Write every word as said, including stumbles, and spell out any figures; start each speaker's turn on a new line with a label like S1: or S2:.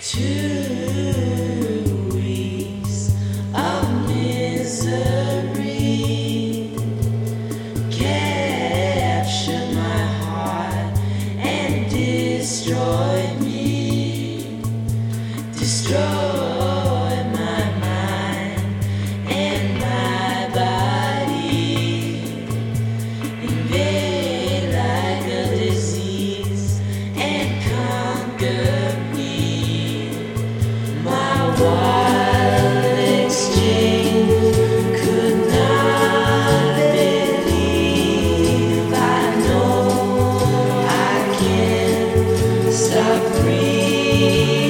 S1: Two weeks of misery captured my heart and destroyed me, destroyed my mind and my body, invade like a disease and conquer me. My wild exchange could not believe. I know I can't stop breathing.